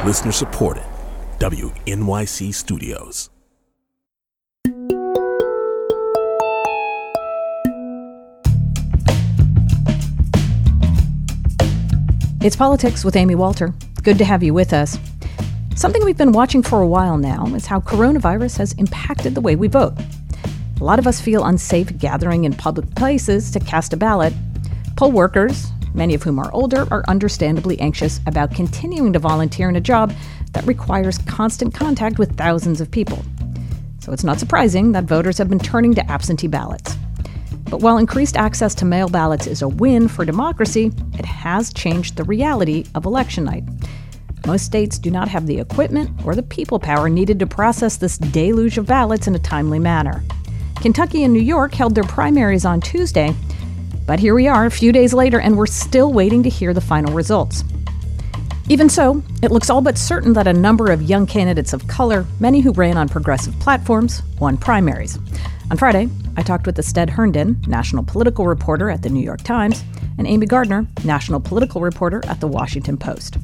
Listener supported. WNYC Studios. It's Politics with Amy Walter. Good to have you with us. Something we've been watching for a while now is how coronavirus has impacted the way we vote. A lot of us feel unsafe gathering in public places to cast a ballot. Poll workers, many of whom are older, are understandably anxious about continuing to volunteer in a job that requires constant contact with thousands of people. So it's not surprising that voters have been turning to absentee ballots. But while increased access to mail ballots is a win for democracy, it has changed the reality of election night. Most states do not have the equipment or the people power needed to process this deluge of ballots in a timely manner. Kentucky and New York held their primaries on Tuesday, but here we are a few days later and we're still waiting to hear the final results. Even so, it looks all but certain that a number of young candidates of color, many who ran on progressive platforms, won primaries. On Friday, I talked with Ested Herndon, national political reporter at The New York Times, and Amy Gardner, national political reporter at The Washington Post.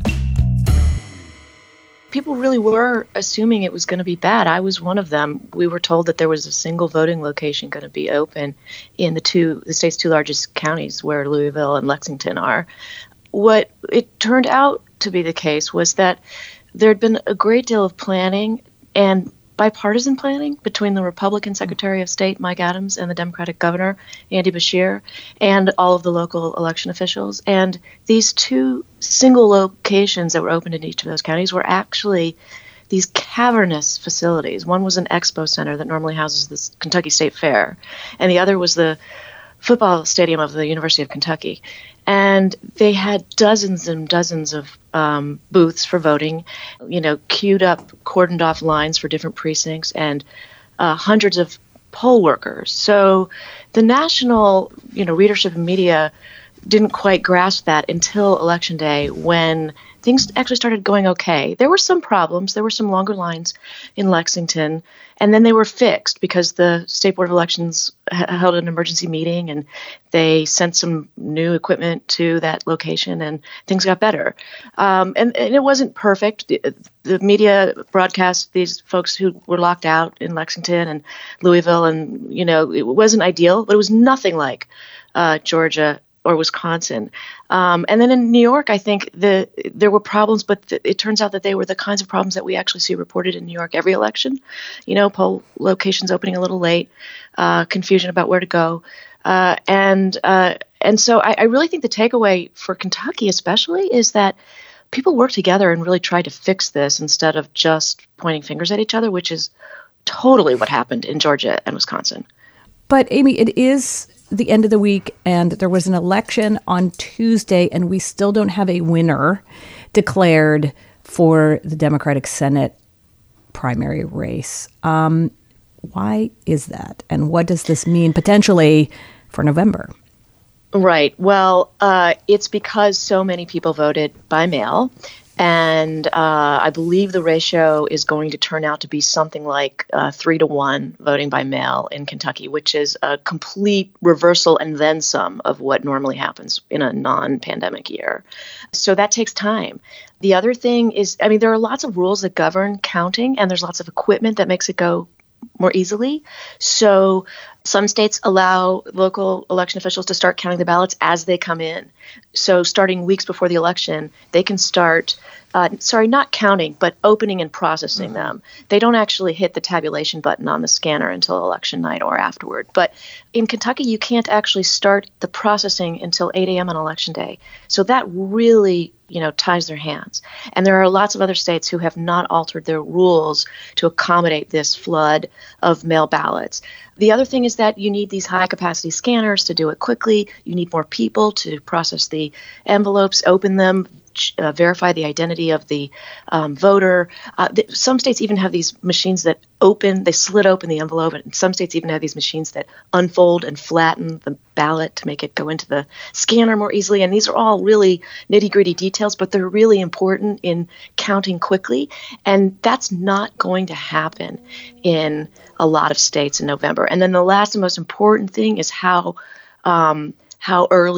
People really were assuming it was going to be bad. I was one of them. We were told that there was a single voting location going to be open in the state's two largest counties, where Louisville and Lexington are. What it turned out to be the case was that there had been a great deal of planning and bipartisan planning between the Republican Secretary of State, Mike Adams, and the Democratic Governor, Andy Beshear, and all of the local election officials. And these two single locations that were opened in each of those counties were actually these cavernous facilities. One was an expo center that normally houses the Kentucky State Fair, and the other was the football stadium of the University of Kentucky. And they had dozens and dozens of booths for voting, queued up, cordoned off lines for different precincts, and hundreds of poll workers. So the national, readership and media didn't quite grasp that until Election Day, when things actually started going okay. There were some problems. There were some longer lines in Lexington, and then they were fixed because the State Board of Elections held an emergency meeting and they sent some new equipment to that location, and things got better. And it wasn't perfect. The media broadcast these folks who were locked out in Lexington and Louisville, and, it wasn't ideal, but it was nothing like Georgia or Wisconsin. And then in New York, I think there were problems, but it turns out that they were the kinds of problems that we actually see reported in New York every election. Poll locations opening a little late, confusion about where to go. And so I really think the takeaway for Kentucky especially is that people worked together and really tried to fix this instead of just pointing fingers at each other, which is totally what happened in Georgia and Wisconsin. But Amy, it is the end of the week, and there was an election on Tuesday, and we still don't have a winner declared for the Democratic Senate primary race. Why is that? And what does this mean potentially for November? Right. Well, it's because so many people voted by mail. And I believe the ratio is going to turn out to be something like 3-1 voting by mail in Kentucky, which is a complete reversal and then some of what normally happens in a non-pandemic year. So that takes time. The other thing is, there are lots of rules that govern counting, and there's lots of equipment that makes it go more easily. So some states allow local election officials to start counting the ballots as they come in. So starting weeks before the election, they can start, not counting, but opening and processing them. They don't actually hit the tabulation button on the scanner until election night or afterward. But in Kentucky, you can't actually start the processing until 8 a.m. on election day. So that really, ties their hands. And there are lots of other states who have not altered their rules to accommodate this flood of mail ballots. The other thing is that you need these high-capacity scanners to do it quickly. You need more people to process the envelopes, open them, verify the identity of the voter. Some states even have these machines that open, they slit open the envelope, and some states even have these machines that unfold and flatten the ballot to make it go into the scanner more easily. And these are all really nitty-gritty details, but they're really important in counting quickly. And that's not going to happen in a lot of states in November. And then the last and most important thing is how early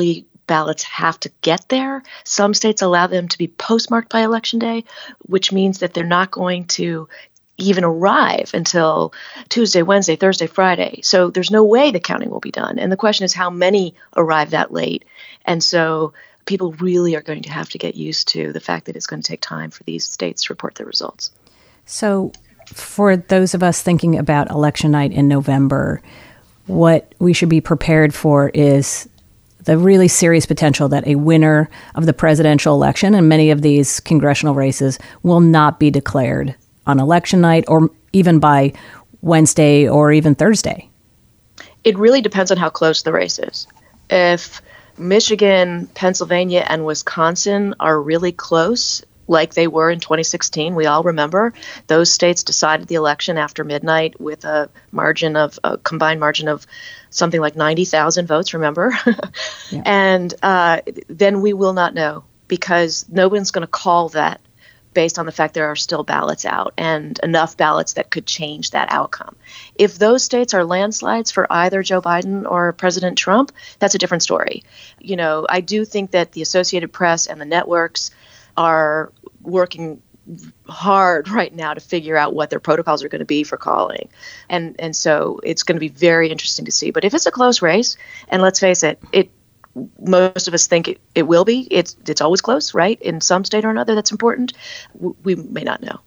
ballots have to get there. Some states allow them to be postmarked by Election Day, which means that they're not going to even arrive until Tuesday, Wednesday, Thursday, Friday. So there's no way the counting will be done. And the question is how many arrive that late. And so people really are going to have to get used to the fact that it's going to take time for these states to report their results. So for those of us thinking about election night in November, what we should be prepared for is the really serious potential that a winner of the presidential election and many of these congressional races will not be declared on election night or even by Wednesday or even Thursday. It really depends on how close the race is. If Michigan, Pennsylvania, and Wisconsin are really close, like they were in 2016, we all remember, those states decided the election after midnight with a combined margin of something like 90,000 votes, remember? Yeah. And then we will not know because no one's going to call that based on the fact there are still ballots out and enough ballots that could change that outcome. If those states are landslides for either Joe Biden or President Trump, that's a different story. You know, I do think that the Associated Press and the networks are working hard right now to figure out what their protocols are going to be for calling. And so it's going to be very interesting to see. But if it's a close race, and let's face it, most of us think it will be. It's always close, right? In some state or another that's important. We may not know.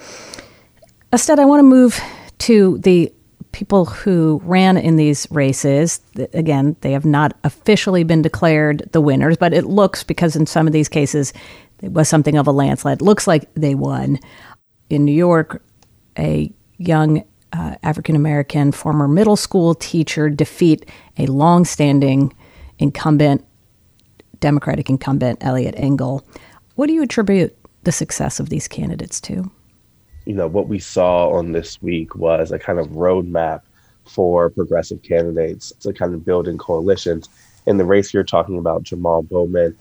Estet, I want to move to the people who ran in these races. Again, they have not officially been declared the winners, but it looks, because in some of these cases, it was something of a landslide. It looks like they won. In New York, a young African-American former middle school teacher defeat a longstanding Democratic incumbent, Eliot Engel. What do you attribute the success of these candidates to? You know, what we saw on this week was a kind of roadmap for progressive candidates to kind of build in coalitions. In the race you're talking about, Jamal Bowman,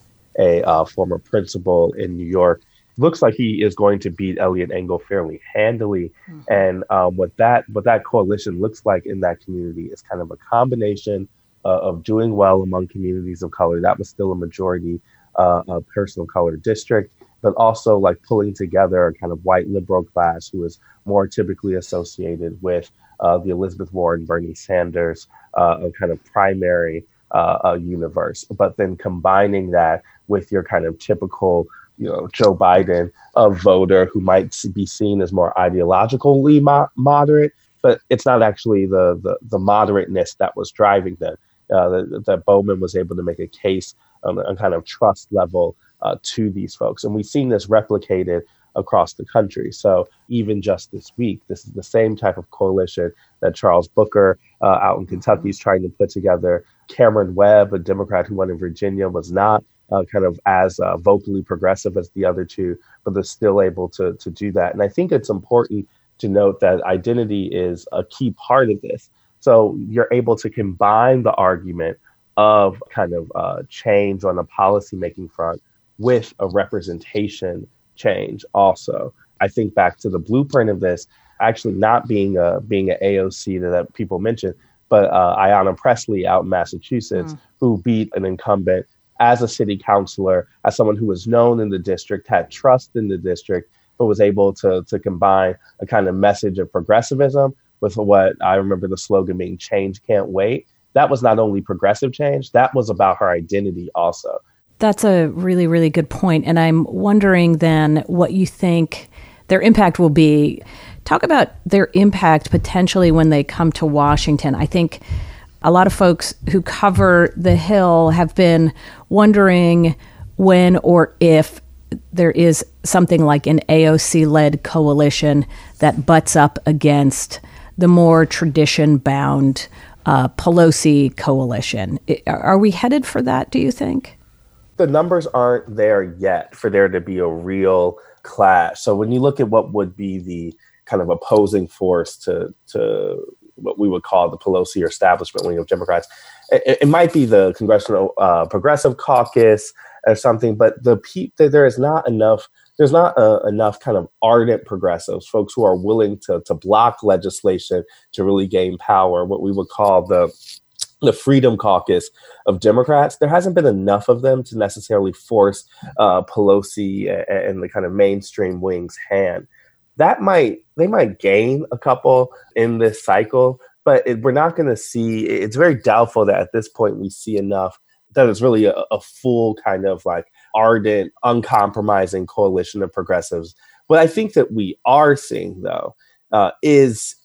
a former principal in New York, looks like he is going to beat Eliot Engel fairly handily. Mm-hmm. And what that coalition looks like in that community is kind of a combination of doing well among communities of color. That was still a majority person of color district, but also like pulling together a kind of white liberal class who is more typically associated with the Elizabeth Warren, Bernie Sanders kind of primary universe, but then combining that with your kind of typical, you know, Joe Biden voter who might be seen as more ideologically moderate, but it's not actually the moderateness that was driving them. That Bowman was able to make a case on kind of trust level to these folks. And we've seen this replicated across the country. So even just this week, this is the same type of coalition that Charles Booker out in Kentucky is trying to put together. Cameron Webb, a Democrat who won in Virginia, was not kind of as vocally progressive as the other two, but they're still able to do that. And I think it's important to note that identity is a key part of this. So you're able to combine the argument of kind of change on the policymaking front with a representation change also. I think back to the blueprint of this actually not being an AOC that people mentioned, but Ayanna Pressley out in Massachusetts, who beat an incumbent as a city councilor, as someone who was known in the district, had trust in the district, but was able to combine a kind of message of progressivism with what I remember the slogan being "Change Can't Wait." That was not only progressive change, that was about her identity also. That's a really, really good point. And I'm wondering then what you think their impact will be. Talk about their impact potentially when they come to Washington. I think a lot of folks who cover the Hill have been wondering when or if there is something like an AOC-led coalition that butts up against the more tradition-bound Pelosi coalition. Are we headed for that, do you think? The numbers aren't there yet for there to be a real clash. So when you look at what would be the kind of opposing force to what we would call the Pelosi or establishment wing of Democrats, it might be the Congressional Progressive Caucus or something, but there is not enough. There's not enough kind of ardent progressives, folks who are willing to block legislation to really gain power, what we would call the the Freedom Caucus of Democrats, there hasn't been enough of them to necessarily force Pelosi and the kind of mainstream wing's hand. They might gain a couple in this cycle, but we're not going to see, it's very doubtful that at this point we see enough that it's really a full kind of like ardent, uncompromising coalition of progressives. What I think that we are seeing, though, is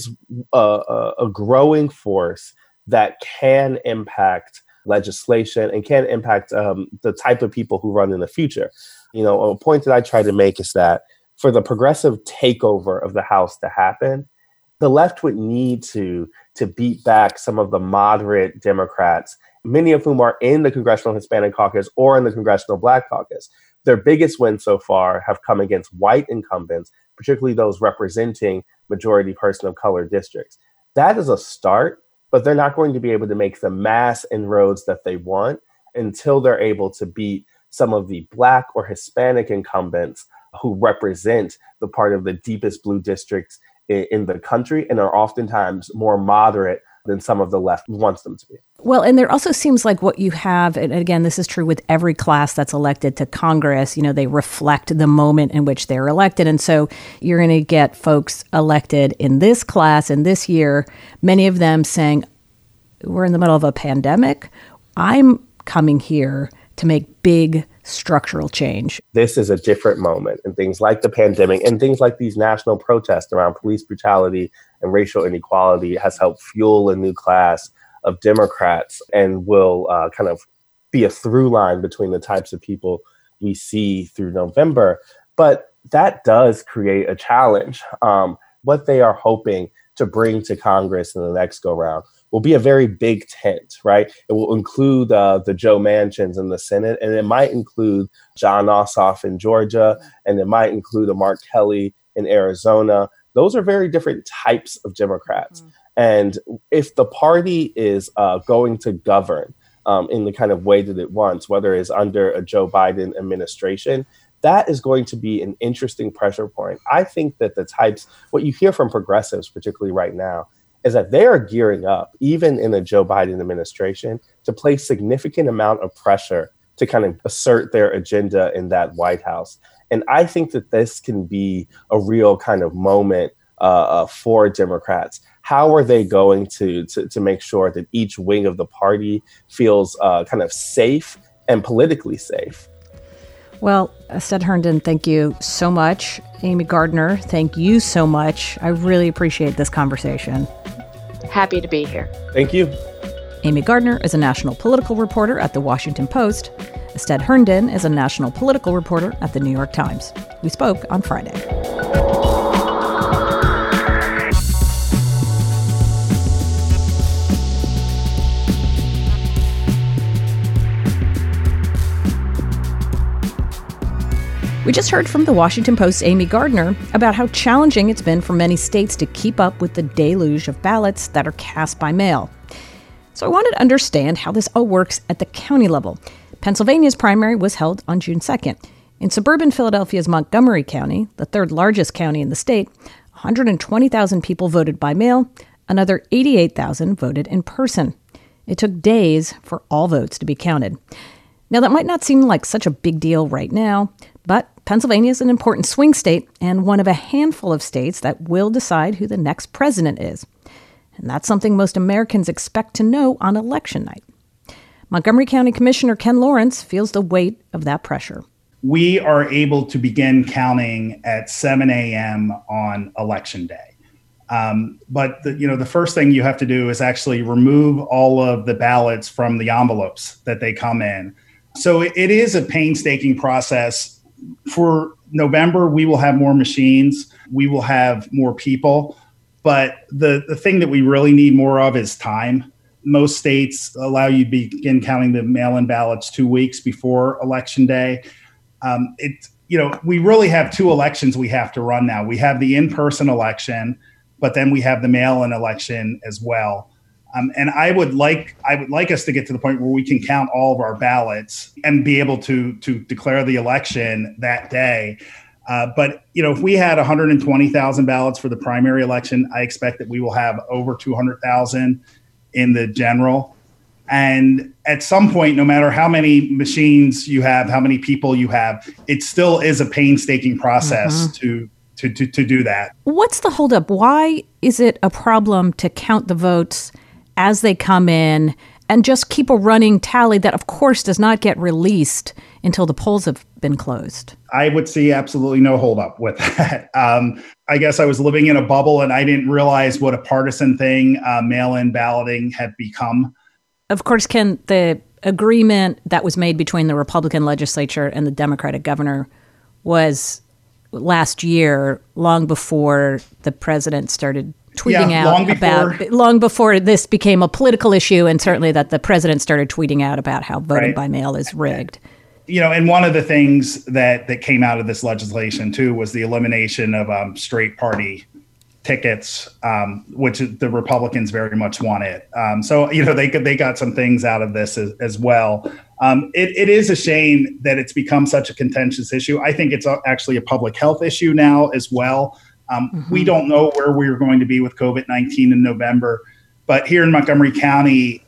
a growing force that can impact legislation and can impact the type of people who run in the future. You know, a point that I try to make is that for the progressive takeover of the House to happen, the left would need to beat back some of the moderate Democrats, many of whom are in the Congressional Hispanic Caucus or in the Congressional Black Caucus. Their biggest wins so far have come against white incumbents, particularly those representing majority person of color districts. That is a start, but they're not going to be able to make the mass inroads that they want until they're able to beat some of the Black or Hispanic incumbents who represent the part of the deepest blue districts in the country and are oftentimes more moderate than some of the left wants them to be. Well, and there also seems like what you have, and again, this is true with every class that's elected to Congress, you know, they reflect the moment in which they're elected. And so you're going to get folks elected in this class and this year, many of them saying, we're in the middle of a pandemic. I'm coming here to make big structural change. This is a different moment, and things like the pandemic and things like these national protests around police brutality and racial inequality has helped fuel a new class of Democrats and will kind of be a through line between the types of people we see through November. But that does create a challenge. What they are hoping to bring to Congress in the next go round will be a very big tent, right? It will include the Joe Manchins in the Senate, and it might include Jon Ossoff in Georgia, and it might include a Mark Kelly in Arizona. Those are very different types of Democrats. And if the party is going to govern in the kind of way that it wants, whether it's under a Joe Biden administration, that is going to be an interesting pressure point. I think that what you hear from progressives, particularly right now, is that they are gearing up, even in the Joe Biden administration, to place significant amount of pressure to kind of assert their agenda in that White House. And I think that this can be a real kind of moment for Democrats. How are they going to make sure that each wing of the party feels kind of safe and politically safe? Well, Stead Herndon, thank you so much. Amy Gardner, thank you so much. I really appreciate this conversation. Happy to be here. Thank you. Amy Gardner is a national political reporter at The Washington Post. Stead Herndon is a national political reporter at The New York Times. We spoke on Friday. We just heard from The Washington Post's Amy Gardner about how challenging it's been for many states to keep up with the deluge of ballots that are cast by mail. So I wanted to understand how this all works at the county level. Pennsylvania's primary was held on June 2nd. In suburban Philadelphia's Montgomery County, the third largest county in the state, 120,000 people voted by mail. Another 88,000 voted in person. It took days for all votes to be counted. Now, that might not seem like such a big deal right now, but Pennsylvania is an important swing state and one of a handful of states that will decide who the next president is. And that's something most Americans expect to know on election night. Montgomery County Commissioner Ken Lawrence feels the weight of that pressure. We are able to begin counting at 7 a.m. on Election Day. But the first thing you have to do is actually remove all of the ballots from the envelopes that they come in. So it is a painstaking process. For November, we will have more machines. We will have more people. But the thing that we really need more of is time. Most states allow you to begin counting the mail-in ballots 2 weeks before Election Day. We really have two elections we have to run now. We have the in-person election, but then we have the mail-in election as well. And I would like us to get to the point where we can count all of our ballots and be able to declare the election that day. But if we had 120,000 ballots for the primary election, I expect that we will have over 200,000 in the general. And at some point, no matter how many machines you have, how many people you have, it still is a painstaking process to do that. What's the holdup? Why is it a problem to count the votes as they come in and just keep a running tally that, of course, does not get released until the polls have been closed? I would see absolutely no holdup with that. I guess I was living in a bubble and I didn't realize what a partisan thing mail-in balloting had become. Of course, Ken, the agreement that was made between the Republican legislature and the Democratic governor was last year, long before the president started tweeting out long before this became a political issue, and certainly that the president started tweeting out about how voting by mail is rigged. And one of the things that came out of this legislation too was the elimination of straight party tickets, which the Republicans very much wanted. So they got some things out of this as well. It is a shame that it's become such a contentious issue. I think it's actually a public health issue now as well. We don't know where we're going to be with COVID-19 in November, but here in Montgomery County,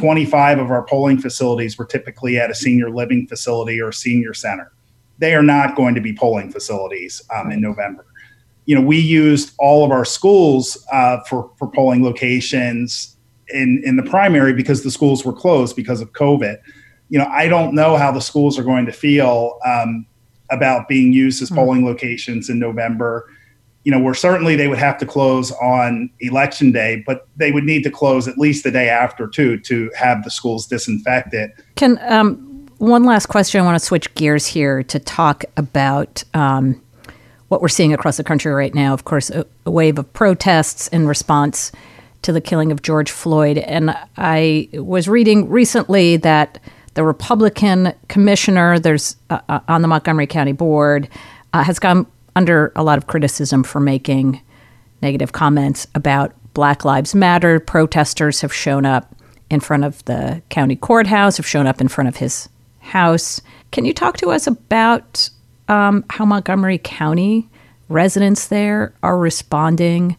25 of our polling facilities were typically at a senior living facility or senior center. They are not going to be polling facilities in November. We used all of our schools for polling locations in the primary because the schools were closed because of COVID. I don't know how the schools are going to feel about being used as polling locations in November. Where certainly they would have to close on Election Day, but they would need to close at least the day after too to have the schools disinfected. Ken, one last question. I want to switch gears here to talk about what we're seeing across the country right now. Of course, a wave of protests in response to the killing of George Floyd. And I was reading recently that the Republican commissioner on the Montgomery County Board has come under a lot of criticism for making negative comments about Black Lives Matter. Protesters have shown up in front of the county courthouse, have shown up in front of his house. Can you talk to us about how Montgomery County residents there are responding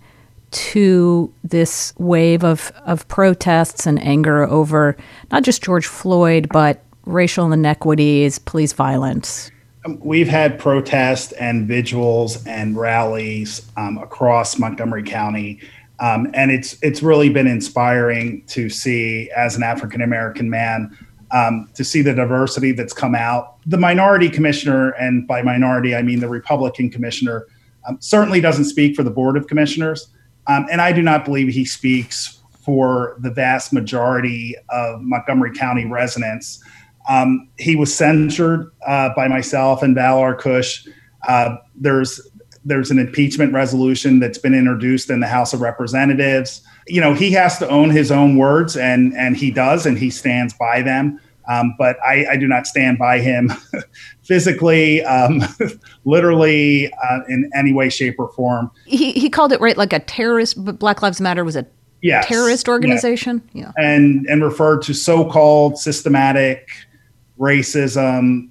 to this wave of protests and anger over not just George Floyd, but racial inequities, police violence? We've had protests and vigils and rallies across Montgomery County, and it's really been inspiring to see, as an African-American man, to see the diversity that's come out. The minority commissioner, and by minority, I mean the Republican commissioner, certainly doesn't speak for the Board of Commissioners, and I do not believe he speaks for the vast majority of Montgomery County residents. He was censured by myself and Val Arkush. There's an impeachment resolution that's been introduced in the House of Representatives. He has to own his own words, and he does, and he stands by them. But I do not stand by him physically, literally, in any way, shape, or form. He called it, right, like a terrorist, but Black Lives Matter was a terrorist organization? Yeah. And referred to so-called systematic racism.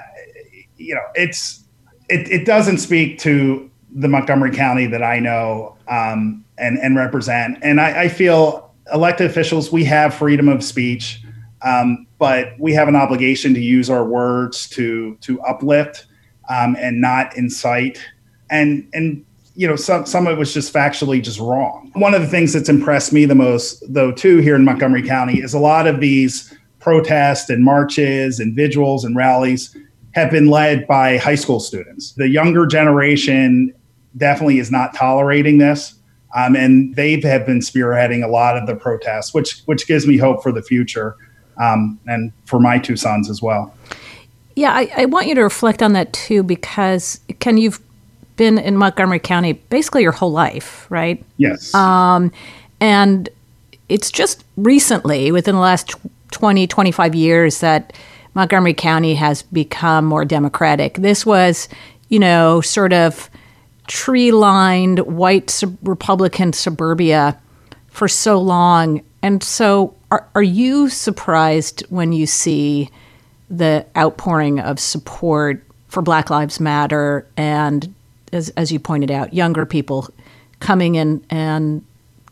It doesn't speak to the Montgomery County that I know and represent. And I feel elected officials, we have freedom of speech, but we have an obligation to use our words to uplift and not incite. And some of it was just factually just wrong. One of the things that's impressed me the most, though, too, here in Montgomery County is a lot of these protests and marches and vigils and rallies have been led by high school students. The younger generation definitely is not tolerating this, and they have been spearheading a lot of the protests, which gives me hope for the future, and for my two sons as well. Yeah, I want you to reflect on that too, because Ken, you've been in Montgomery County basically your whole life, right? Yes. And it's just recently, within the last 20, 25 years, that Montgomery County has become more democratic. This was, sort of tree-lined white Republican suburbia for so long. And so are you surprised when you see the outpouring of support for Black Lives Matter and, as you pointed out, younger people coming in and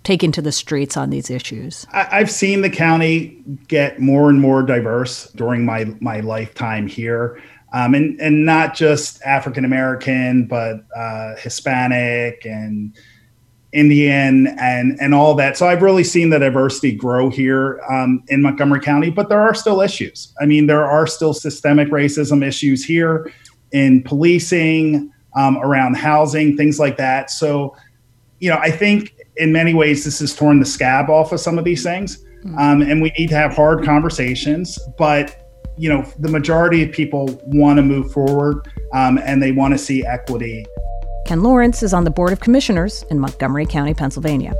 taking to the streets on these issues? I've seen the county get more and more diverse during my lifetime here. And not just African American, but Hispanic and Indian and all that. So I've really seen the diversity grow here in Montgomery County, but there are still issues. I mean, there are still systemic racism issues here in policing, around housing, things like that. So, I think in many ways this has torn the scab off of some of these things. And we need to have hard conversations, but the majority of people want to move forward and they want to see equity. Ken Lawrence is on the Board of Commissioners in Montgomery County, Pennsylvania.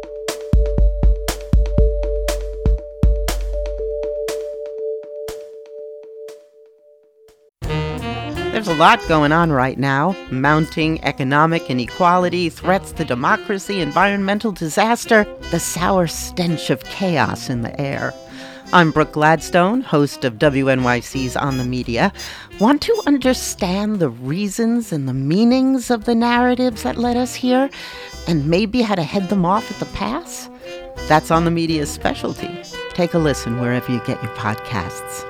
There's a lot going on right now. Mounting economic inequality, threats to democracy, environmental disaster, the sour stench of chaos in the air. I'm Brooke Gladstone, host of WNYC's On the Media. Want to understand the reasons and the meanings of the narratives that led us here, and maybe how to head them off at the pass? That's On the Media's specialty. Take a listen wherever you get your podcasts.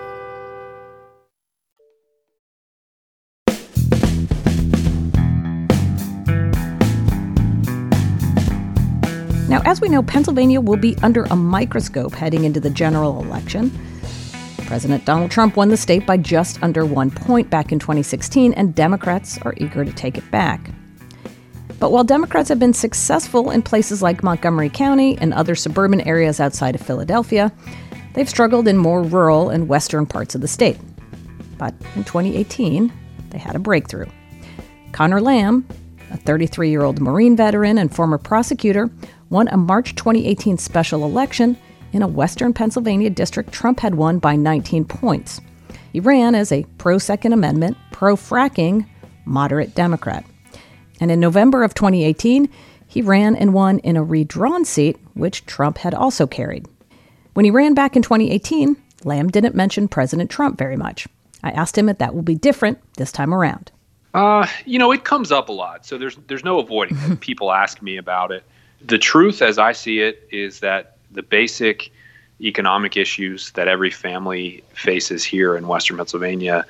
Now, as we know, Pennsylvania will be under a microscope heading into the general election. President Donald Trump won the state by just under 1 point back in 2016, and Democrats are eager to take it back. But while Democrats have been successful in places like Montgomery County and other suburban areas outside of Philadelphia, they've struggled in more rural and western parts of the state. But in 2018, they had a breakthrough. Connor Lamb, a 33-year-old Marine veteran and former prosecutor, won a March 2018 special election in a western Pennsylvania district Trump had won by 19 points. He ran as a pro-Second Amendment, pro-fracking, moderate Democrat. And in November of 2018, he ran and won in a redrawn seat, which Trump had also carried. When he ran back in 2018, Lamb didn't mention President Trump very much. I asked him if that will be different this time around. It comes up a lot, so there's no avoiding it. People ask me about it. The truth, as I see it, is that the basic economic issues that every family faces here in Western Pennsylvania,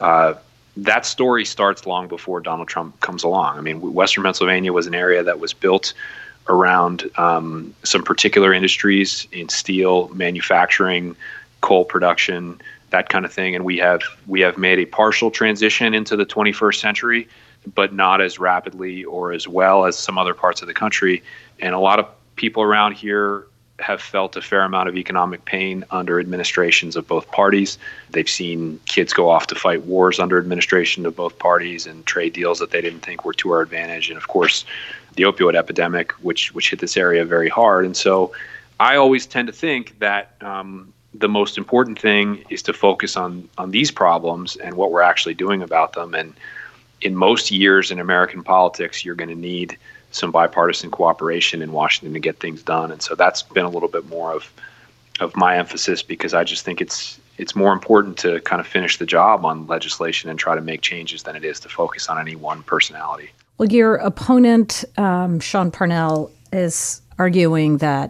that story starts long before Donald Trump comes along. I mean, Western Pennsylvania was an area that was built around some particular industries in steel, manufacturing, coal production, that kind of thing. And we have made a partial transition into the 21st century, but not as rapidly or as well as some other parts of the country. And a lot of people around here have felt a fair amount of economic pain under administrations of both parties. They've seen kids go off to fight wars under administration of both parties and trade deals that they didn't think were to our advantage. And of course, the opioid epidemic, which hit this area very hard. And so I always tend to think that the most important thing is to focus on these problems and what we're actually doing about them. And in most years in American politics, you're going to need some bipartisan cooperation in Washington to get things done. And so that's been a little bit more of my emphasis, because I just think it's more important to kind of finish the job on legislation and try to make changes than it is to focus on any one personality. Well, your opponent, Sean Parnell, is arguing that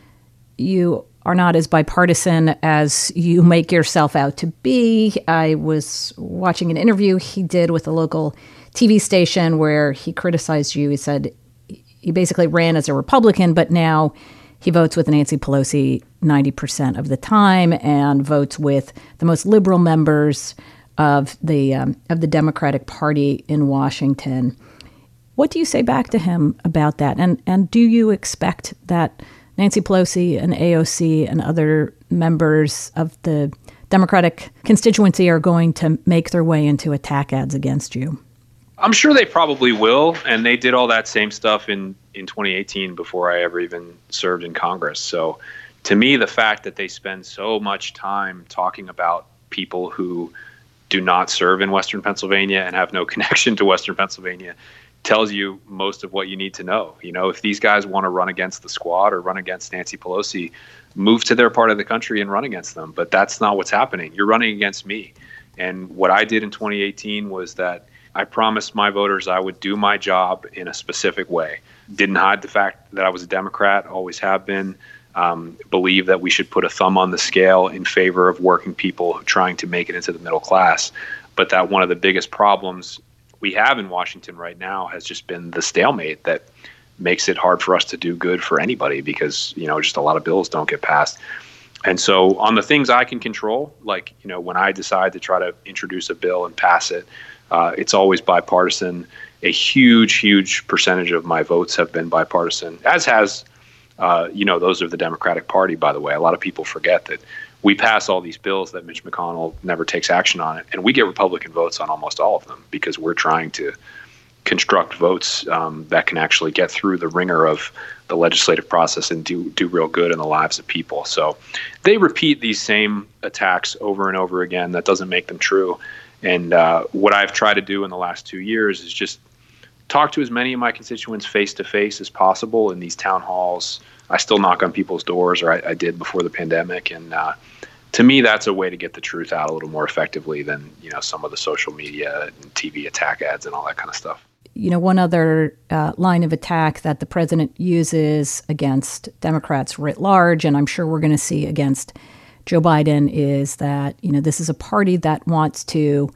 you are not as bipartisan as you make yourself out to be. I was watching an interview he did with a local TV station where he criticized you. He said he basically ran as a Republican, but now he votes with Nancy Pelosi 90% of the time and votes with the most liberal members of the Democratic Party in Washington. What do you say back to him about that? And do you expect that Nancy Pelosi and AOC and other members of the Democratic constituency are going to make their way into attack ads against you? I'm sure they probably will, and they did all that same stuff in 2018 before I ever even served in Congress. So to me, the fact that they spend so much time talking about people who do not serve in Western Pennsylvania and have no connection to Western Pennsylvania tells you most of what you need to know. You know, if these guys want to run against the squad or run against Nancy Pelosi, move to their part of the country and run against them. But that's not what's happening. You're running against me. And what I did in 2018 was that I promised my voters I would do my job in a specific way. Didn't hide the fact that I was a Democrat, always have been. Believe that we should put a thumb on the scale in favor of working people trying to make it into the middle class. But that one of the biggest problems we have in Washington right now has just been the stalemate that makes it hard for us to do good for anybody because, just a lot of bills don't get passed. And so on the things I can control, like, when I decide to try to introduce a bill and pass it, it's always bipartisan. A huge, huge percentage of my votes have been bipartisan, as has, those of the Democratic Party, by the way. A lot of people forget that we pass all these bills that Mitch McConnell never takes action on it, and we get Republican votes on almost all of them because we're trying to construct votes that can actually get through the ringer of the legislative process and do real good in the lives of people. So they repeat these same attacks over and over again. That doesn't make them true. And what I've tried to do in the last 2 years is just talk to as many of my constituents face to face as possible in these town halls. I still knock on people's doors, or I did before the pandemic. And to me, that's a way to get the truth out a little more effectively than, some of the social media and TV attack ads and all that kind of stuff. One other line of attack that the president uses against Democrats writ large, and I'm sure we're going to see against Joe Biden, is that, this is a party that wants to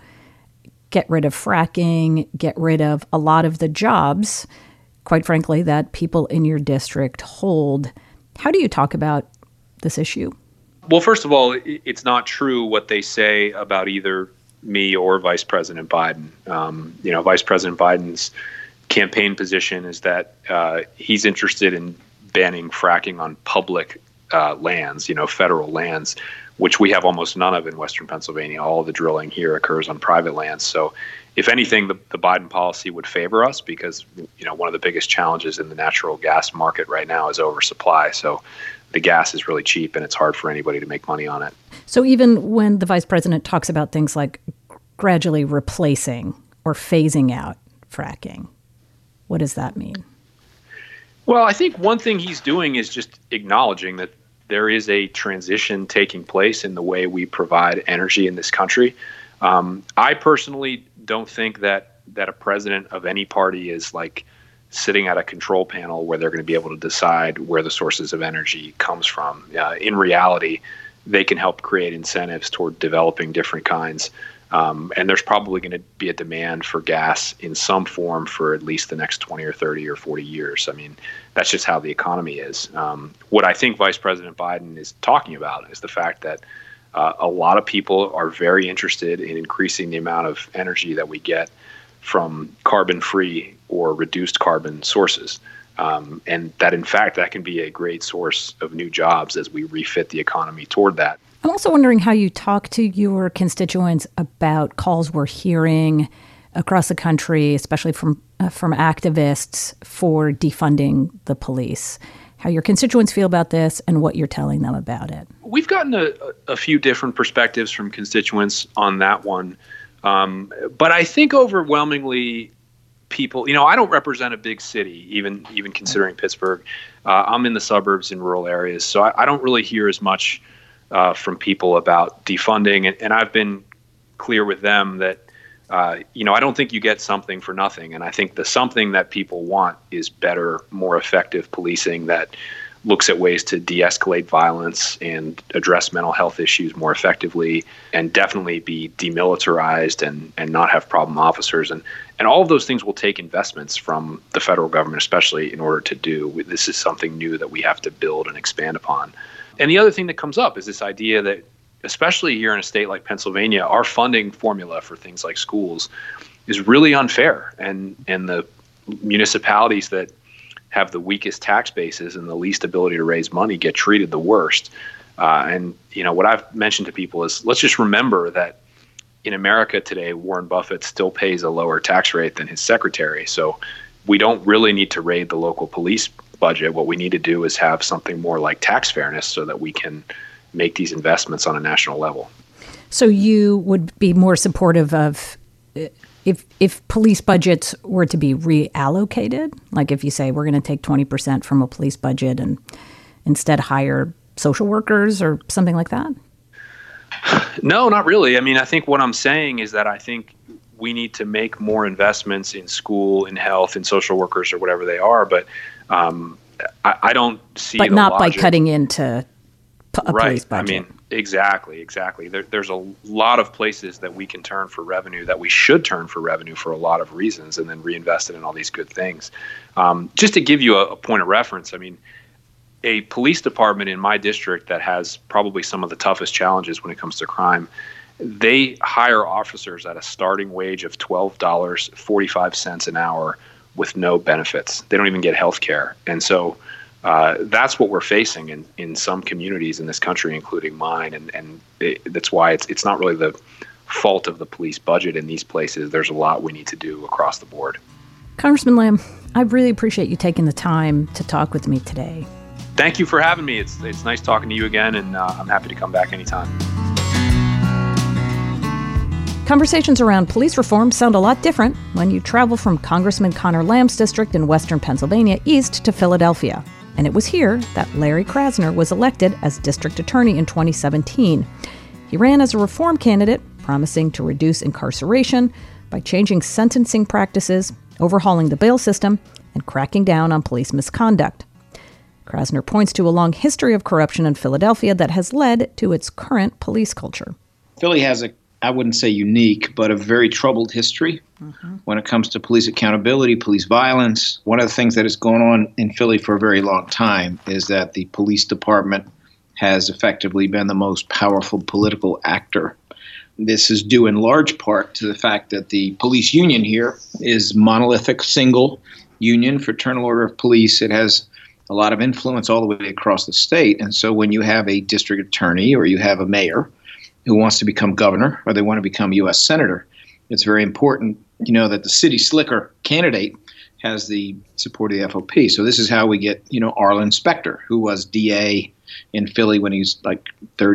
get rid of fracking, get rid of a lot of the jobs, quite frankly, that people in your district hold. How do you talk about this issue? Well, first of all, it's not true what they say about either me or Vice President Biden. Vice President Biden's campaign position is that he's interested in banning fracking on public lands, federal lands, which we have almost none of in Western Pennsylvania. All the drilling here occurs on private lands. So if anything, the Biden policy would favor us because, one of the biggest challenges in the natural gas market right now is oversupply. So the gas is really cheap and it's hard for anybody to make money on it. So even when the vice president talks about things like gradually replacing or phasing out fracking, what does that mean? Well, I think one thing he's doing is just acknowledging that there is a transition taking place in the way we provide energy in this country. I personally don't think that a president of any party is like sitting at a control panel where they're going to be able to decide where the sources of energy comes from. In reality, they can help create incentives toward developing different kinds. And there's probably going to be a demand for gas in some form for at least the next 20 or 30 or 40 years. I mean, that's just how the economy is. What I think Vice President Biden is talking about is the fact that a lot of people are very interested in increasing the amount of energy that we get from carbon-free or reduced carbon sources. And that, in fact, that can be a great source of new jobs as we refit the economy toward that. I'm also wondering how you talk to your constituents about calls we're hearing across the country, especially from activists, for defunding the police. How your constituents feel about this and what you're telling them about it. We've gotten a few different perspectives from constituents on that one. But I think overwhelmingly people, I don't represent a big city, even considering Pittsburgh. I'm in the suburbs in rural areas, so I don't really hear as much from people about defunding. And I've been clear with them that, I don't think you get something for nothing. And I think the something that people want is better, more effective policing that looks at ways to de-escalate violence and address mental health issues more effectively, and definitely be demilitarized and not have problem officers. And all of those things will take investments from the federal government, especially in order to do. This is something new that we have to build and expand upon. And the other thing that comes up is this idea that, especially here in a state like Pennsylvania, our funding formula for things like schools is really unfair. And the municipalities that have the weakest tax bases and the least ability to raise money get treated the worst. And what I've mentioned to people is, let's just remember that in America today, Warren Buffett still pays a lower tax rate than his secretary. So we don't really need to raid the local police budget. What we need to do is have something more like tax fairness so that we can make these investments on a national level. So you would be more supportive of if police budgets were to be reallocated, like if you say we're going to take 20% from a police budget and instead hire social workers or something like that? No, not really. I mean, I think what I'm saying is that I think we need to make more investments in school, in health, in social workers, or whatever they are. But I don't see but the not logic. by cutting into a police budget. I mean, exactly. There's a lot of places that we can turn for revenue, that we should turn for revenue for a lot of reasons, and then reinvest it in all these good things. Just to give you a point of reference, I mean, a police department in my district that has probably some of the toughest challenges when it comes to crime, they hire officers at a starting wage of $12.45 an hour with no benefits. They don't even get health care. And so that's what we're facing in some communities in this country, including mine. And that's why it's not really the fault of the police budget in these places. There's a lot we need to do across the board. Congressman Lamb, I really appreciate you taking the time to talk with me today. Thank you for having me. It's nice talking to you again, and I'm happy to come back anytime. Conversations around police reform sound a lot different when you travel from Congressman Connor Lamb's district in western Pennsylvania east to Philadelphia. And it was here that Larry Krasner was elected as district attorney in 2017. He ran as a reform candidate, promising to reduce incarceration by changing sentencing practices, overhauling the bail system, and cracking down on police misconduct. Krasner points to a long history of corruption in Philadelphia that has led to its current police culture. Philly has I wouldn't say unique, but a very troubled history when it comes to police accountability, police violence. One of the things that has gone on in Philly for a very long time is that the police department has effectively been the most powerful political actor. This is due in large part to the fact that the police union here is monolithic, single union, Fraternal Order of Police. It has a lot of influence all the way across the state. And so when you have a district attorney or you have a mayor who wants to become governor or they want to become U.S. senator, it's very important, that the city slicker candidate has the support of the FOP. So this is how we get, Arlen Specter, who was DA in Philly when he was like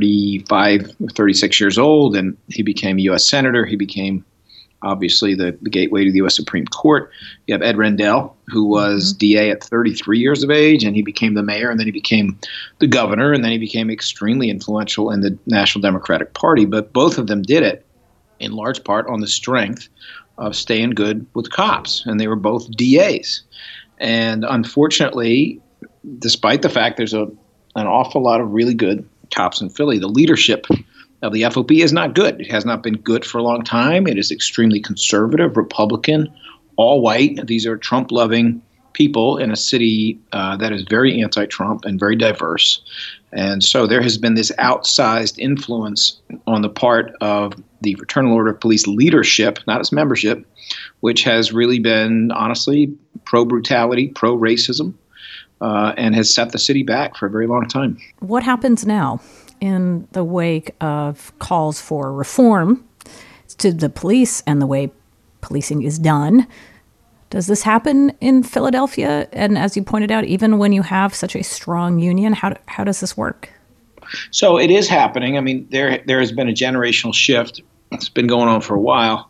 35 or 36 years old, and he became a U.S. senator. He became obviously the gateway to the U.S. Supreme Court. You have Ed Rendell, who was DA at 33 years of age, and he became the mayor, and then he became the governor, and then he became extremely influential in the National Democratic Party. But both of them did it in large part on the strength of staying good with cops, and they were both DAs. And unfortunately, despite the fact there's an awful lot of really good cops in Philly, the leadership of the FOP is not good. It has not been good for a long time. It is extremely conservative, Republican, all white. These are Trump-loving people in a city that is very anti-Trump and very diverse. And so there has been this outsized influence on the part of the Fraternal Order of Police leadership, not its membership, which has really been, honestly, pro-brutality, pro-racism, and has set the city back for a very long time. What happens now in the wake of calls for reform to the police and the way policing is done? Does this happen in Philadelphia? And as you pointed out, even when you have such a strong union, how does this work? So it is happening. I mean, there has been a generational shift. It's been going on for a while.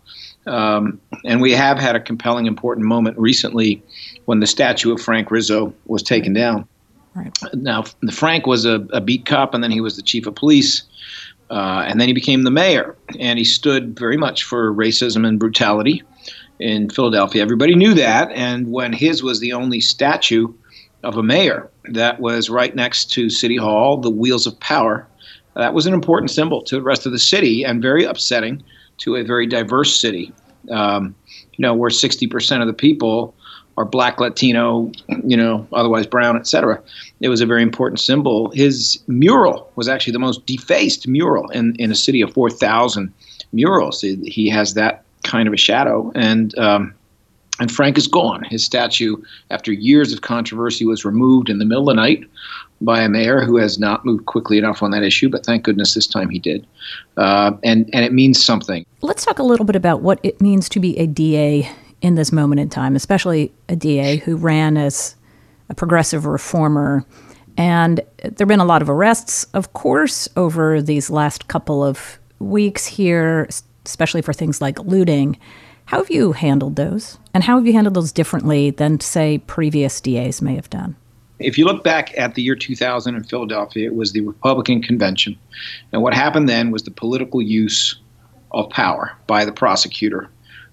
And we have had a compelling, important moment recently when the statue of Frank Rizzo was taken down. Right. Now, Frank was a beat cop, and then he was the chief of police, and then he became the mayor. And he stood very much for racism and brutality in Philadelphia. Everybody knew that. And when his was the only statue of a mayor that was right next to City Hall, the Wheels of Power, that was an important symbol to the rest of the city and very upsetting to a very diverse city, where 60% of the people are Black, Latino, otherwise brown, etc. It was a very important symbol. His mural was actually the most defaced mural in a city of 4,000 murals. He has that kind of a shadow, and Frank is gone. His statue, after years of controversy, was removed in the middle of the night by a mayor who has not moved quickly enough on that issue, but thank goodness this time he did. And it means something. Let's talk a little bit about what it means to be a DA in this moment in time, especially a DA who ran as a progressive reformer. And there have been a lot of arrests, of course, over these last couple of weeks here, especially for things like looting. How have you handled those? And how have you handled those differently than, say, previous DAs may have done? If you look back at the year 2000 in Philadelphia, it was the Republican convention. And what happened then was the political use of power by the prosecutor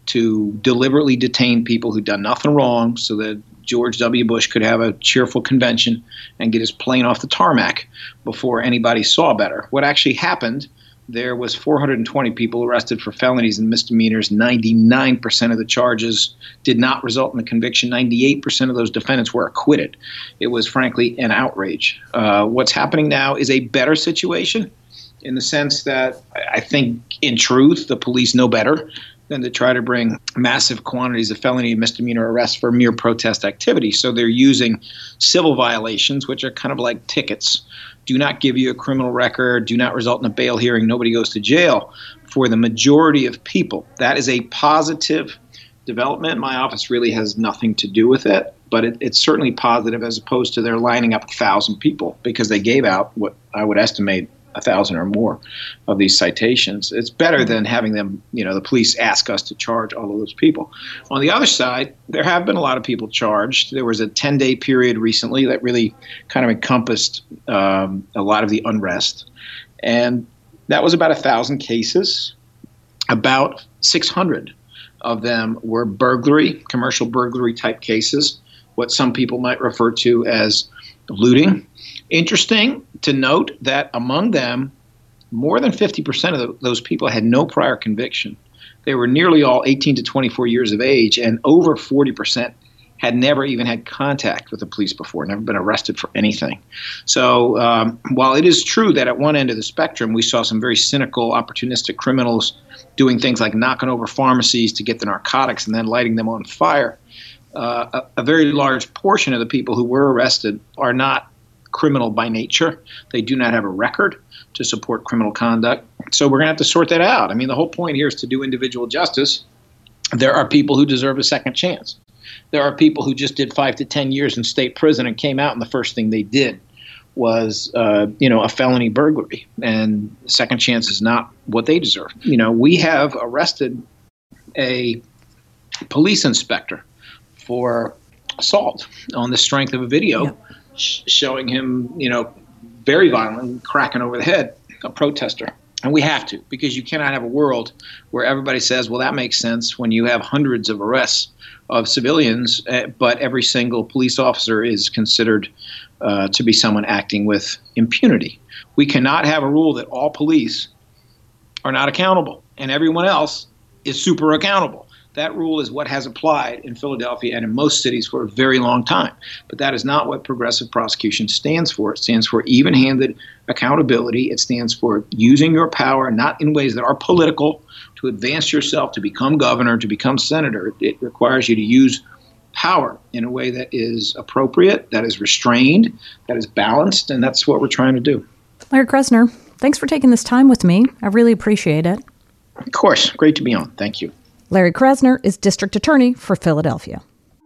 to deliberately detain people who'd done nothing wrong so that George W. Bush could have a cheerful convention and get his plane off the tarmac before anybody saw better. What actually happened, there was 420 people arrested for felonies and misdemeanors. 99% of the charges did not result in a conviction. 98% of those defendants were acquitted. It was, frankly, an outrage. What's happening now is a better situation in the sense that I think, in truth, the police know better than to try to bring massive quantities of felony and misdemeanor arrests for mere protest activity. So they're using civil violations, which are kind of like tickets. Do not give you a criminal record, do not result in a bail hearing, nobody goes to jail. For the majority of people, that is a positive development. My office really has nothing to do with it, but it's certainly positive as opposed to their lining up 1,000 people because they gave out what I would estimate 1,000 or more of these citations. It's better than having them, the police ask us to charge all of those people. On the other side, there have been a lot of people charged. There was a 10-day period recently that really kind of encompassed a lot of the unrest. And that was about 1,000 cases. About 600 of them were burglary, commercial burglary type cases, what some people might refer to as looting. Interesting to note that among them, more than 50% of those people had no prior conviction. They were nearly all 18 to 24 years of age, and over 40% had never even had contact with the police before, never been arrested for anything. So while it is true that at one end of the spectrum, we saw some very cynical, opportunistic criminals doing things like knocking over pharmacies to get the narcotics and then lighting them on fire, a very large portion of the people who were arrested are not criminal by nature. They do not have a record to support criminal conduct. So we're going to have to sort that out. I mean, the whole point here is to do individual justice. There are people who deserve a second chance. There are people who just did 5 to 10 years in state prison and came out and the first thing they did was, a felony burglary. And second chance is not what they deserve. We have arrested a police inspector for assault on the strength of a video showing him, very violent, cracking over the head a protester. And we have to, because you cannot have a world where everybody says, well, that makes sense when you have hundreds of arrests of civilians, but every single police officer is considered to be someone acting with impunity. We cannot have a rule that all police are not accountable and everyone else is super accountable. That rule is what has applied in Philadelphia and in most cities for a very long time. But that is not what progressive prosecution stands for. It stands for even-handed accountability. It stands for using your power not in ways that are political to advance yourself, to become governor, to become senator. It requires you to use power in a way that is appropriate, that is restrained, that is balanced, and that's what we're trying to do. Larry Krasner, thanks for taking this time with me. I really appreciate it. Of course. Great to be on. Thank you. Larry Krasner is District Attorney for Philadelphia.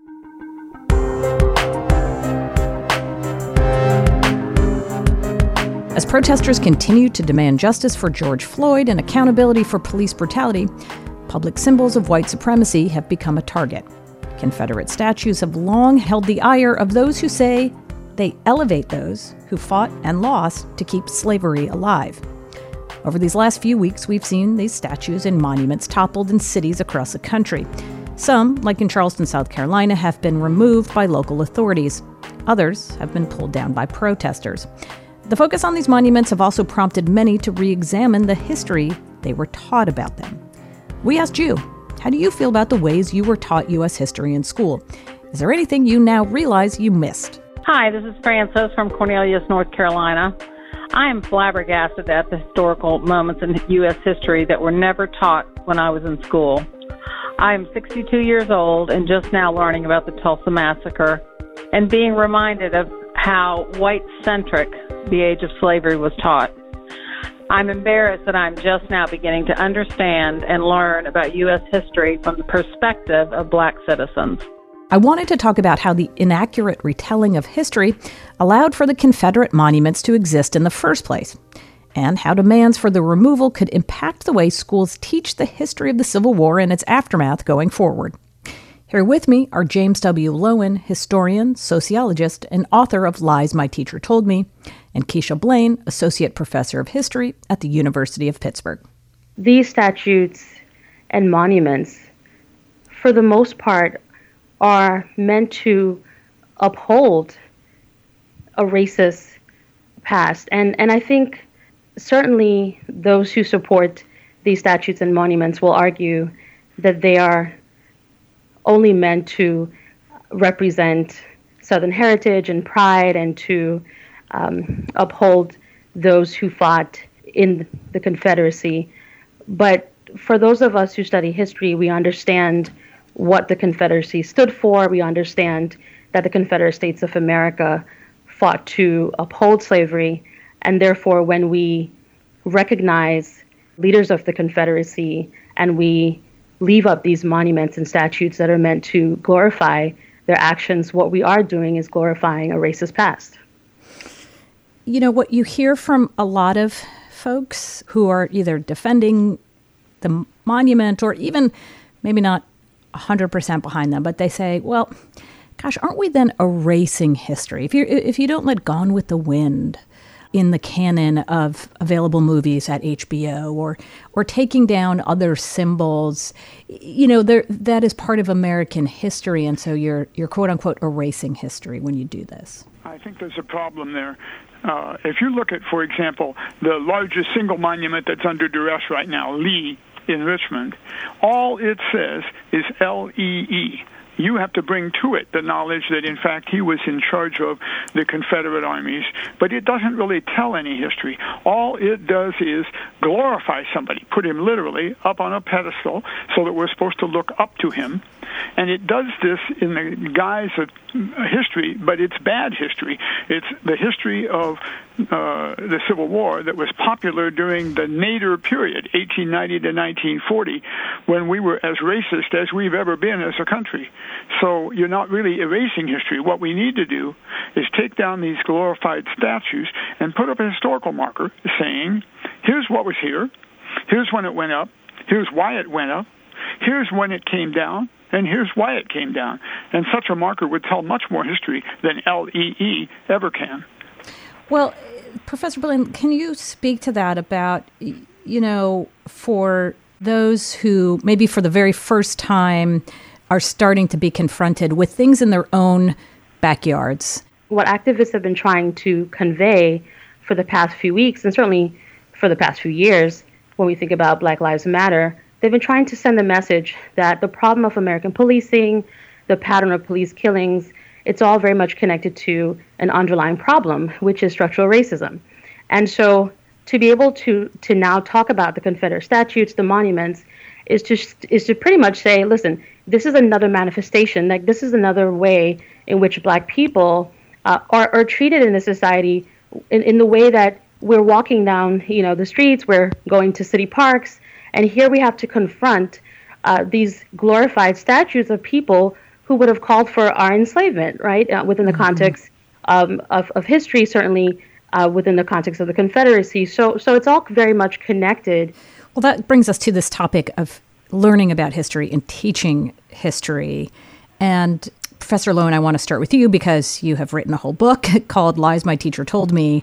As protesters continue to demand justice for George Floyd and accountability for police brutality, public symbols of white supremacy have become a target. Confederate statues have long held the ire of those who say they elevate those who fought and lost to keep slavery alive. Over these last few weeks, we've seen these statues and monuments toppled in cities across the country. Some, like in Charleston, South Carolina, have been removed by local authorities. Others have been pulled down by protesters. The focus on these monuments have also prompted many to re-examine the history they were taught about them. We asked you, how do you feel about the ways you were taught U.S. history in school? Is there anything you now realize you missed? Hi, this is Frances from Cornelius, North Carolina. I am flabbergasted at the historical moments in U.S. history that were never taught when I was in school. I am 62 years old and just now learning about the Tulsa Massacre and being reminded of how white-centric the age of slavery was taught. I'm embarrassed that I'm just now beginning to understand and learn about U.S. history from the perspective of Black citizens. I wanted to talk about how the inaccurate retelling of history allowed for the Confederate monuments to exist in the first place, and how demands for the removal could impact the way schools teach the history of the Civil War and its aftermath going forward. Here with me are James W. Loewen, historian, sociologist, and author of Lies My Teacher Told Me, and Keisha Blaine, associate professor of history at the University of Pittsburgh. These statutes and monuments for the most part, are meant to uphold a racist past. And I think certainly those who support these statutes and monuments will argue that they are only meant to represent Southern heritage and pride and to uphold those who fought in the Confederacy. But for those of us who study history, we understand what the Confederacy stood for. We understand that the Confederate States of America fought to uphold slavery. And therefore, when we recognize leaders of the Confederacy and we leave up these monuments and statues that are meant to glorify their actions, what we are doing is glorifying a racist past. You know, what you hear from a lot of folks who are either defending the monument or even maybe not 100% behind them, but they say, well, gosh, aren't we then erasing history? If you don't let Gone with the Wind in the canon of available movies at HBO or taking down other symbols, you know, that is part of American history, and so you're quote unquote erasing history when you do this. I think there's a problem there. If you look at, for example, the largest single monument that's under duress right now, Lee in Richmond, all it says is L-E-E. You have to bring to it the knowledge that, in fact, he was in charge of the Confederate armies, but it doesn't really tell any history. All it does is glorify somebody, put him literally up on a pedestal so that we're supposed to look up to him. And it does this in the guise of history, but it's bad history. It's the history of the Civil War that was popular during the Nader period, 1890 to 1940, when we were as racist as we've ever been as a country. So you're not really erasing history. What we need to do is take down these glorified statues and put up a historical marker saying, here's what was here, here's when it went up, here's why it went up, here's when it came down, and here's why it came down. And such a marker would tell much more history than LEE ever can. Well, Professor Berlin, can you speak to that about, you know, for those who maybe for the very first time are starting to be confronted with things in their own backyards? What activists have been trying to convey for the past few weeks, and certainly for the past few years, when we think about Black Lives Matter, they've been trying to send the message that the problem of American policing, the pattern of police killings, it's all very much connected to an underlying problem, which is structural racism. And so to be able to now talk about the Confederate statutes, the monuments, is to pretty much say, listen, this is another manifestation, like this is another way in which Black people are treated in the society in the way that we're walking down, you know, the streets, we're going to city parks, and here we have to confront these glorified statues of people who would have called for our enslavement, right, within the context of history, certainly within the context of the Confederacy. So it's all very much connected. Well, that brings us to this topic of learning about history and teaching history. And Professor Lowen, I want to start with you because you have written a whole book called Lies My Teacher Told Me.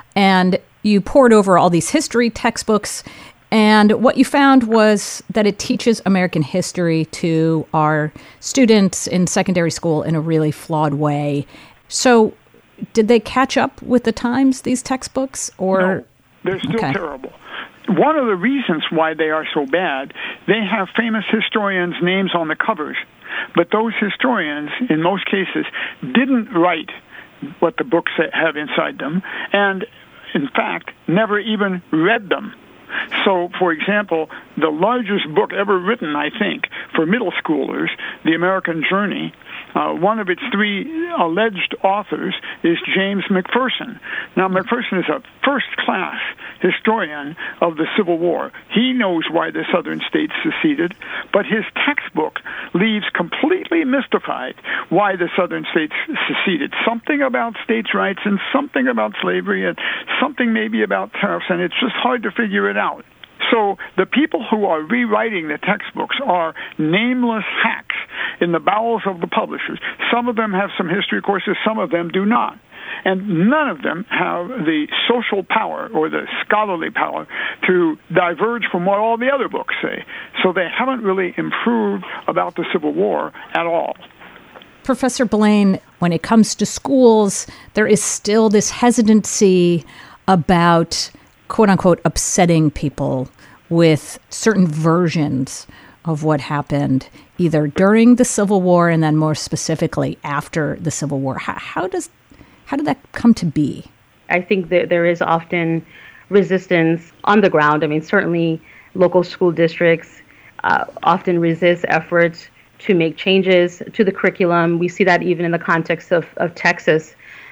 And you pored over all these history textbooks. And what you found was that it teaches American history to our students in secondary school in a really flawed way. So did they catch up with the times, these textbooks? Or no, they're still terrible. One of the reasons why they are so bad, they have famous historians' names on the covers. But those historians, in most cases, didn't write what the books have inside them, and, in fact, never even read them. So, for example, the largest book ever written, I think, for middle schoolers, The American Journey, one of its three alleged authors is James McPherson. Now, McPherson is a first-class historian of the Civil War. He knows why the Southern states seceded, but his textbook leaves completely mystified why the Southern states seceded. Something about states' rights and something about slavery and something maybe about tariffs, and it's just hard to figure it out. So the people who are rewriting the textbooks are nameless hacks in the bowels of the publishers. Some of them have some history courses, some of them do not. And none of them have the social power or the scholarly power to diverge from what all the other books say. So they haven't really improved about the Civil War at all. Professor Blaine, when it comes to schools, there is still this hesitancy about, quote unquote, upsetting people with certain versions of what happened either during the Civil War and then more specifically after the Civil War. How did that come to be? I think that there is often resistance on the ground. I mean, certainly local school districts often resist efforts to make changes to the curriculum. We see that even in the context of Texas,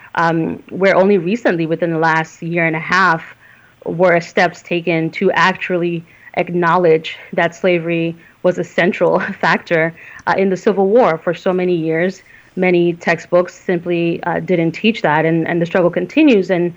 where only recently, within the last year and a half, were steps taken to actually acknowledge that slavery was a central factor in the Civil War. For so many years, many textbooks simply didn't teach that, and the struggle continues. And,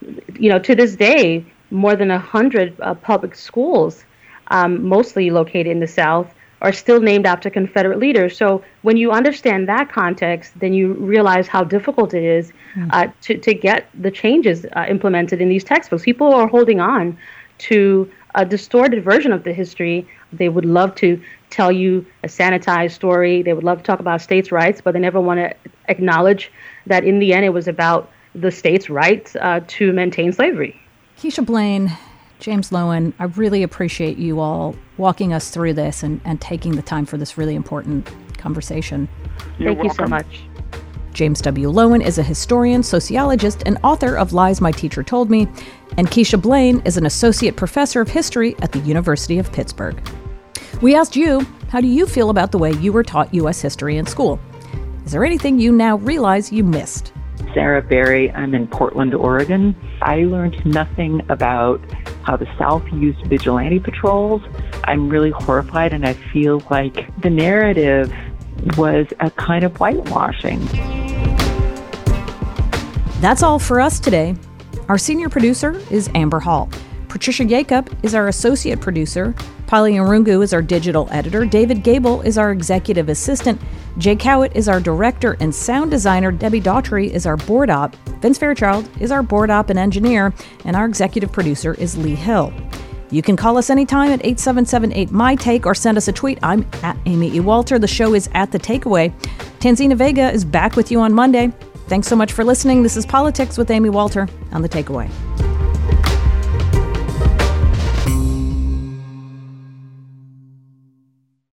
to this day, more than 100 public schools, mostly located in the South, are still named after Confederate leaders. So when you understand that context, then you realize how difficult it is to get the changes implemented in these textbooks. People are holding on to a distorted version of the history. They would love to tell you a sanitized story. They would love to talk about states' rights, but they never want to acknowledge that in the end it was about the state's right to maintain slavery. Keisha Blaine, James Loewen, I really appreciate you all walking us through this and taking the time for this really important conversation. Thank you so much. James W. Loewen is a historian, sociologist, and author of Lies My Teacher Told Me, and Keisha Blaine is an associate professor of history at the University of Pittsburgh. We asked you, how do you feel about the way you were taught U.S. history in school? Is there anything you now realize you missed? Sarah Berry. I'm in Portland, Oregon. I learned nothing about how the South used vigilante patrols. I'm really horrified, and I feel like the narrative was a kind of whitewashing. That's all for us today. Our senior producer is Amber Hall. Patricia Jacob is our associate producer. Polly Arungu is our digital editor. David Gable is our executive assistant. Jay Cowett is our director and sound designer. Debbie Daughtry is our board op. Vince Fairchild is our board op and engineer. And our executive producer is Lee Hill. You can call us anytime at 877-8-MY-TAKE or send us a tweet. I'm at Amy E. Walter. The show is at The Takeaway. Tanzina Vega is back with you on Monday. Thanks so much for listening. This is Politics with Amy Walter on The Takeaway.